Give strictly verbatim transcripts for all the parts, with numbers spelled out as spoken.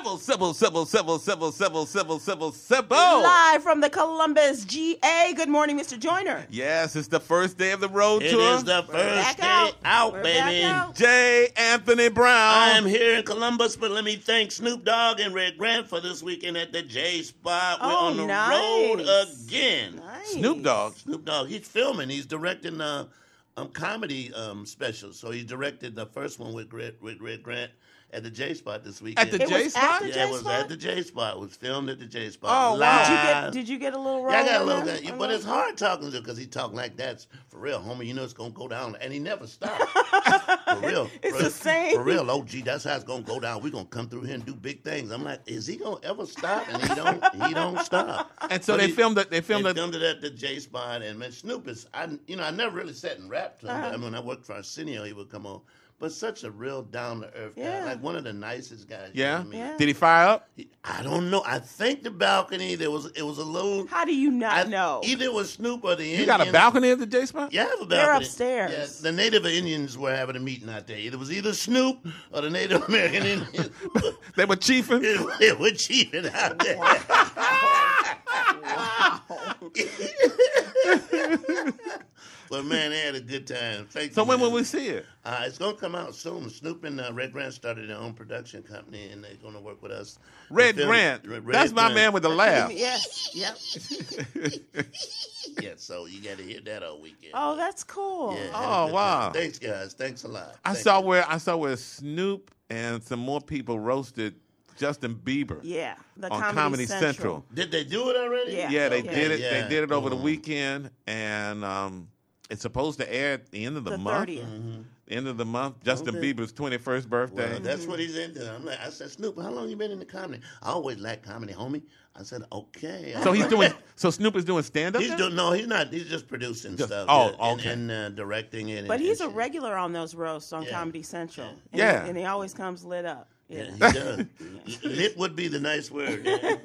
Civil, civil, civil, civil, civil, civil, civil, civil, civil. Live from the Columbus G A. Good morning, Mister Joyner. Yes, it's the first day of the road It tour. is the We're first back day out. out, We're baby. back out. J. Anthony Brown. I am here in Columbus, but let me thank Snoop Dogg and Red Grant for this weekend at the J Spot. We're Oh, on the nice. road again. Nice. Snoop Dogg. Snoop Dogg, he's filming. He's directing uh, um, comedy um, specials. So he directed the first one with Red, with Red Grant at the J Spot this weekend. At the It J was Spot? at the yeah, J it was Spot? at the J Spot. It was filmed at the J Spot. Oh, wow. Live. Did you get? Did you get a little role? Yeah, I got a on little that? bit, A but little- it's hard talking to him because he talk like that. For real, homie, you know it's gonna go down, and he never stops. For real, It's for, the same. For real, oh gee, that's how it's gonna go down. We're gonna come through here and do big things. I'm like, is he gonna ever stop? And he don't. He don't stop. And so But they he- filmed it. They filmed They it. filmed it at the J Spot, and man, Snoop is. I, you know, I never really sat and rapped to him. Uh-huh. I mean, when I worked for Arsenio, he would come on. But such a real down to earth Yeah. guy, like one of the nicest guys. you Yeah? ever meet. Yeah. Did he fire up? I don't know. I think the balcony there was it was a little. How do you not I, know? Either it was Snoop or the You Indians. got a balcony at the J Spot? Yeah, I have a balcony. They're upstairs. Yeah, the Native Indians were having a meeting out there. It was either Snoop or the Native American Indians. They were chiefing? They were chiefing out there. But man, they had a good time. Thank So you, when man. will we see it? Uh, it's gonna come out soon. Snoop and uh, Red Grant started their own production company, and they're gonna work with us. Red The film- Grant. Red- Red That's my Grant. man with the laugh. Yes. Yep. Yeah, so you got to hear that all weekend. Oh, that's cool. Yeah, Oh, had a good wow. time. Thanks, guys. Thanks a lot. I Thank saw you. where I saw where Snoop and some more people roasted Justin Bieber Yeah. The on Comedy, Comedy Central. Central. Did they do it already? Yeah. Yeah, they Okay. did it. Yeah. They did it over the Mhm. weekend, and um, it's supposed to air at the end of the, The month. thirtieth. Mm-hmm. End of the month. Justin Okay. Bieber's twenty-first birthday. Well, that's what he's into. I'm like, I said, Snoop, how long you been in the comedy? I always liked comedy, homie. I said, okay. so he's doing. So Snoop is doing stand up. He's doing no, he's not. He's just producing Just- stuff. oh, yeah, and, okay. and uh, directing it. But and, he's a and shit. regular on those roasts on Yeah. Comedy Central. And Yeah. He, and he always comes lit up. Yeah. Yeah, he does. Lit would be the nice word.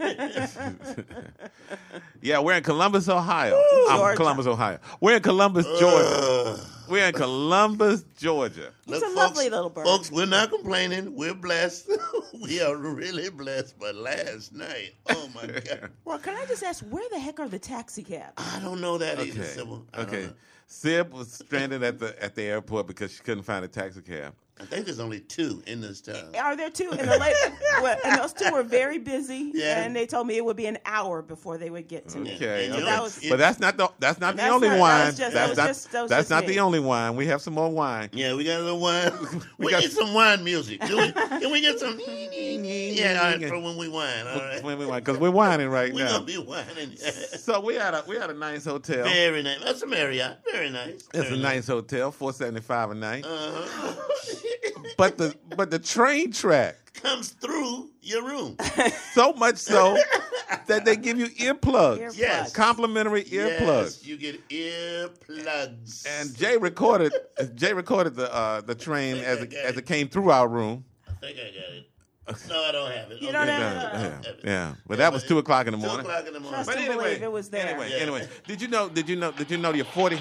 Yeah, we're in Columbus, Ohio. Um, Georgia. Columbus, Ohio. We're in Columbus, Georgia. Ugh. We're in Columbus, Georgia. He's a lovely little bird. Folks, we're not complaining. We're blessed. We are really blessed. But last night, oh my God. Well, can I just ask, where the heck are the taxi cabs? I don't know that either, Okay. Sybil. I don't Okay. know. Sib was stranded at the at the airport because she couldn't find a taxi cab. I think there's only two in this town. Are there two? And, the late, well, and those two were very busy, Yeah. and they told me it would be an hour before they would get to me. Okay, And okay. you that know, was- it- But that's not the that's not the That's only not- that wine. was just- that that's was not just- that was that's just not me. the only wine. We have some more wine. Yeah, we got a little wine. We, got- need some wine music. Do we, can we get some? Yeah, all right, for when we wine. All right. When we wine, because we're whining right We're now. gonna be whining. So we had a we had a nice hotel. Very nice. That's a Marriott. Very nice. It's Very a nice hotel, four seventy five a night. Uh-huh. But the but the train track, Comes through your room. so much so that they give you earplugs, Earplugs. Yes. complimentary earplugs. Yes, you get earplugs. And Jay recorded Jay recorded the uh, the train as it, as it came through our room. I think I got it. No, I don't have it. You Okay. don't have Yeah, it? yeah, have it. yeah. But that was two o'clock in the Two morning. o'clock in the morning. Trust But and anyway, believe it was there. anyway, Yeah. anyway, did you know? Did you know? Did you know you're forty?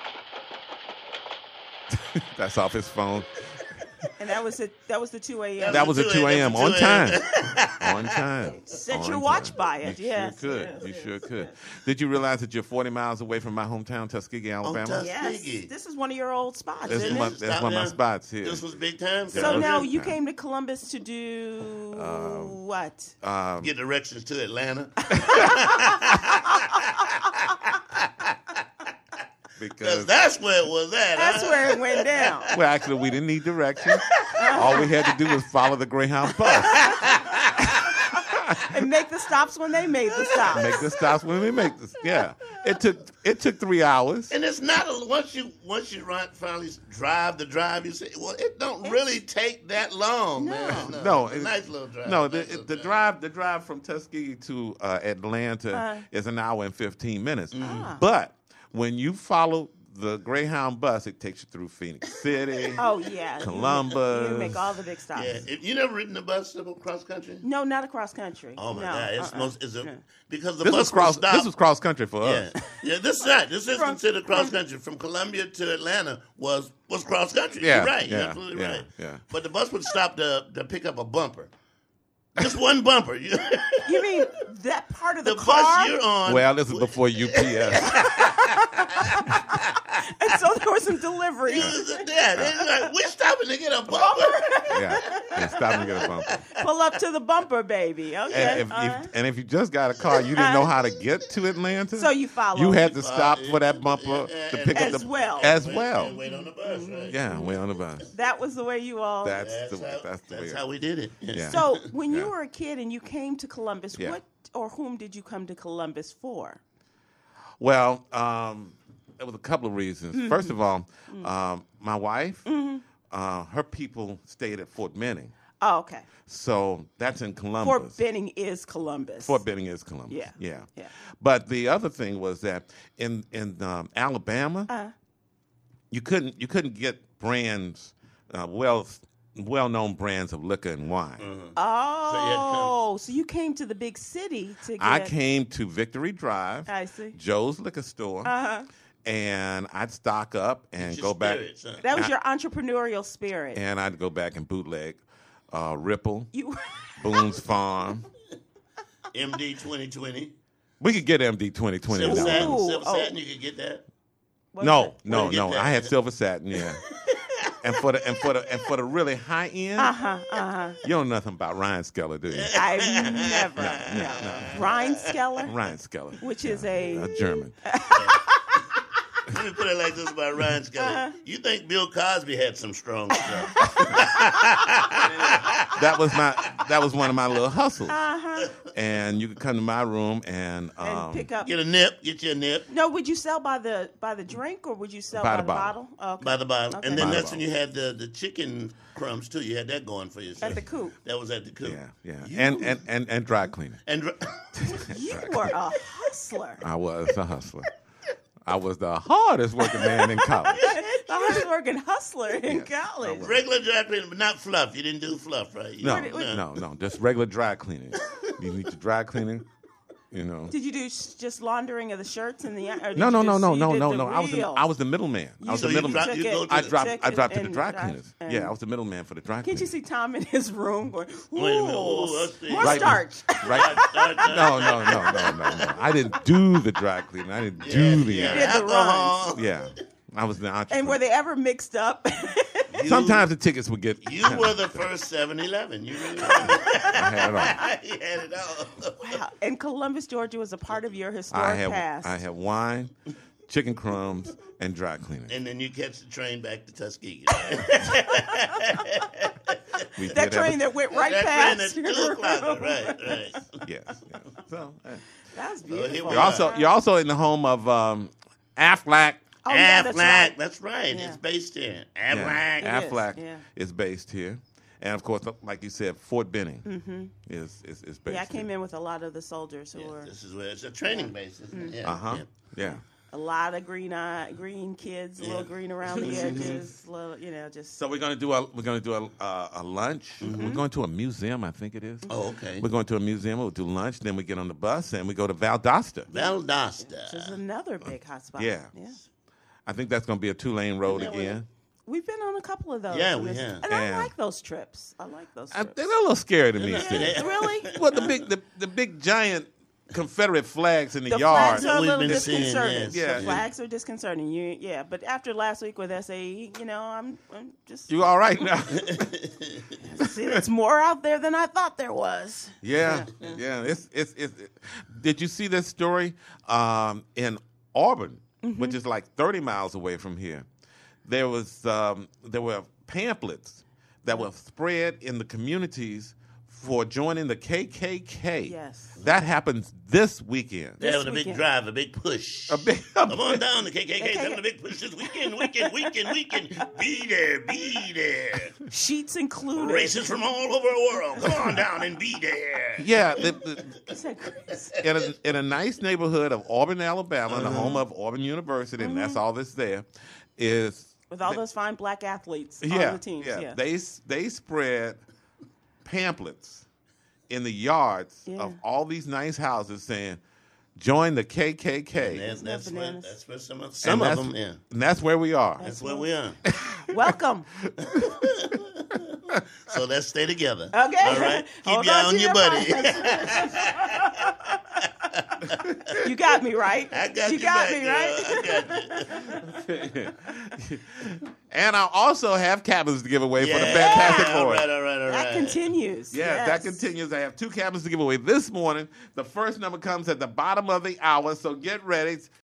That's off his phone. And that was it. That was the two a.m. That was at two a.m. on That's time. a two On time. Set On your time. watch by it. You Yes. sure could. yes, You yes. sure could. Did you realize that you're forty miles away from my hometown, Tuskegee, Alabama? Tus- Yes. Tuskegee. This is one of your old spots, That's isn't my, it? that's one of my down. spots here. This was big time. So Yeah. now Yeah. you came to Columbus to do what? Um, Get directions to Atlanta. Because because that's where it was at. That's huh? where it went down. well, actually, we didn't need directions. All we had to do was follow the Greyhound bus. And make the stops when they made the stops. Make the stops when we make this. Yeah, it took it took three hours. And it's not a, once you once you run, finally drive the drive. You say, well, it don't really take that long, No. man. No, it's a it- nice little drive. No, Nice the, little the drive the drive from Tuskegee to uh, Atlanta Uh. is an hour and fifteen minutes. Ah. But when you follow the Greyhound bus, it takes you through Phoenix City. Oh yeah, You- Columbus. You make all the big stops. Yeah, if you never ridden the bus cross country. No, not across country. Oh my no, God, it's uh-uh. most is a No. because the This bus was cross. will stop. This was cross country for yeah, us. yeah. This is not. This is From- considered cross from- country. From Columbia to Atlanta was was cross country. Yeah, You're right. You're yeah, absolutely yeah, right. yeah. But the bus would stop to to pick up a bumper. Just one bumper. You, You mean that part of the, the car? bus you're on. Well, this is before U P S. And so there was some delivery. You was yeah, they're like, we're stopping to get a bumper. yeah, yeah, stop and get a bumper. Pull up to the bumper, baby. Okay. And if, all if, right. and if you just got a car, you didn't know how to get to Atlanta. So you follow. You had to You stop follow. for that bumper Yeah, to and- pick As up the well. as Wait- well. and wait on the bus, right? Yeah, way on the bus. That was the way you all. That's, That's, the how, that's the that's way. how we did it. Yeah. So when you Yeah. were a kid and you came to Columbus, Yeah. what or whom did you come to Columbus for? Well, um, there was a couple of reasons. Mm-hmm. First of all, um, my wife, uh, her people stayed at Fort Benning, Oh, okay. so that's in Columbus. Fort Benning is Columbus. Fort Benning is Columbus. Yeah. yeah, Yeah. But the other thing was that in in um, Alabama, Uh-huh. you couldn't you couldn't get brands, uh, well well known brands of liquor and wine. Oh, so you came to the big city to get. I came to Victory Drive, I see. Joe's Liquor Store, Uh-huh. and I'd stock up and It's go your back. spirits, huh? That was I- your entrepreneurial spirit. And I'd go back and bootleg uh, Ripple, You. Boone's Farm. M D twenty twenty. We could get M D twenty twenty. Silver now. satin. Ooh, Silver oh. satin, you could get that. What's No, that? no, Where'd you get no. that? I had silver satin, yeah. and for the and for the and for the really high end, Uh-huh, uh-huh. you don't know nothing about Ryan Skeller, do you? I've never. no. Ryan Skeller, Ryan Skeller, which is a. a German. Let me put it like this about Ryan Skelly. Uh-huh. You think Bill Cosby had some strong stuff? That was my that was one of my little hustles. Uh-huh. And you could come to my room and And um, pick up. Get a nip. Get you a nip No, would you sell by the by the drink or would you sell By by, the the bottle. bottle? Oh, okay. by the bottle. Okay. And then By the that's when you had the, the chicken crumbs, too. You had that going for yourself. At the coop. That was at the coop. yeah, yeah, You- and, and and and dry cleaning. And You were a hustler. I was a hustler. I was the hardest working man in college. The hardest working hustler in Yes, college. I was. regular dry cleaning, but not fluff. You didn't do fluff, right? You No, didn't- no, no, just regular dry cleaning. You need your dry cleaning, you know. Did you do sh- just laundering of the shirts and the? Or did No, you no, just- no, no, you no, did no, the no. I was the, real? I was the middleman. I was So the you middleman. dropped- you go to I the- dropped took I it dropped to the and dry dry- cleaners. and- Yeah, I was the middleman for the dry Can't cleaners. you see Tom in his room going, "Ooh, Wait a minute. Ooh, let's see. more Right. starch"? Right? Start- No, no, no, no, no, no. I didn't do the dry cleaning. I didn't do the yeah, did the alcohol. Yeah. I was the entrepreneur. And were they ever mixed up? You- Sometimes the tickets would get You were the first seven eleven. You really were. I had it all. You had it all. Wow. And Columbus, Georgia was a part of your historic I had past. I had wine, chicken crumbs, and dry cleaning. And then you catch the train back to Tuskegee. We that did have train a- that went right that past train at your two o'clock. room. Right, right. Yes. yes. So uh, That's here beautiful. we you're also you're also in the home of um, Aflac. Oh, yeah, that's Aflac, right. that's right. Yeah. It's based here. Yeah, Aflac. It is, Aflac yeah. is based here, and of course, like you said, Fort Benning is, is is based. Mm-hmm. Yeah, I came here. in with a lot of the soldiers who Yeah, were this is where it's a training base, isn't it? Yeah. Uh huh. yeah. Yeah. a lot of green eye, green kids, a little Yeah. green around the edges, little, you know, just. So we're gonna do a we're gonna do a uh, a lunch. Mm-hmm. We're going to a museum, I think it is. Oh, okay. We're going to a museum. We'll do lunch. Then we get on the bus and we go to Valdosta. Valdosta. Which is another big hot spot. Yeah. yeah. I think that's going to be a two lane road Yeah, well, again. We've been on a couple of those. Yeah, and we it's- have. And Yeah. I like those trips. I like those I, trips. they're a little scary to me. Yeah. Steve. Yeah. Really? Well, the big the, the big giant Confederate flags in the, The yard. flags are a We've little been seeing, disconcerting. yes. Yeah. The flags are disconcerting. You, yeah, but after last week with S A E, you know, I'm, I'm just You all right now? see, there's more out there than I thought there was. yeah, yeah. It's, it's it's. Did you see this story um, in Auburn, Mm-hmm. which is like thirty miles away from here? There was um, there were pamphlets that were spread in the communities for joining the K K K. Yes. That happens this weekend. They're This having a big weekend. drive, a big push. A big- Come on down, the K K K's K K K. having a big push this weekend, weekend, weekend, weekend. Be there, be there. Sheets included. Races from all over the world. Come on down and be there. Yeah, the, the, Is that crazy? in, a, in a nice neighborhood of Auburn, Alabama, Uh-huh. the home of Auburn University, and that's all that's there, is With all those fine black athletes yeah, on the teams. yeah. Yeah. They they spread pamphlets in the yards Yeah. of all these nice houses saying, "Join the K K K." That's, that's, Isn't that where, bananas? that's where some of, And some of that's- them, yeah. And that's where we are. That's where we are. Welcome. So let's stay together. Okay. All right. Keep Hold your eye on on to your your buddy. You got me right. I got you you got back, me girl. right. I got you. And I also have cabins to give away for the Yeah. Fantastic All Four. right, all right, all right. That continues. Yeah, yes. that continues. I have two cabins to give away this morning. The first number comes at the bottom of the hour, so get ready.